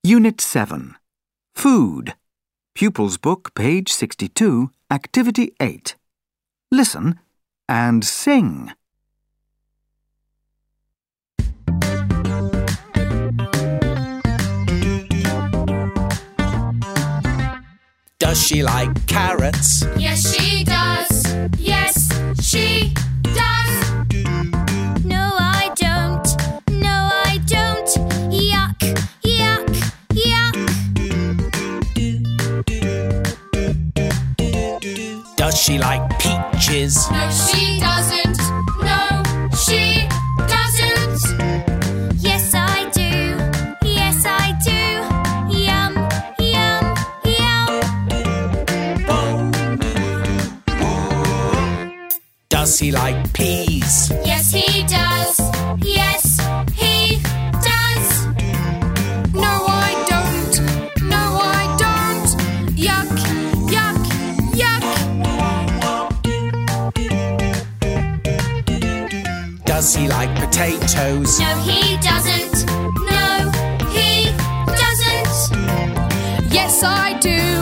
Unit 7. Food. Pupils Book, page 62, Activity 8. Listen and sing. Does she like carrots? Yes, she does. Yes, she does. No, I don't. No, I don't. Yuck, yuck, yuck. Does she like peaches? No, she doesn't. No, she doesn't. Yes, I do. Yes, I do. Yum, yum, yum. Does he like peas? Yes, he does. Yes, he does. No, I don't. No, I don't. Yuck, yuck, yuck. Does he like potatoes? No, he doesn't. No, he doesn't. Yes, I do.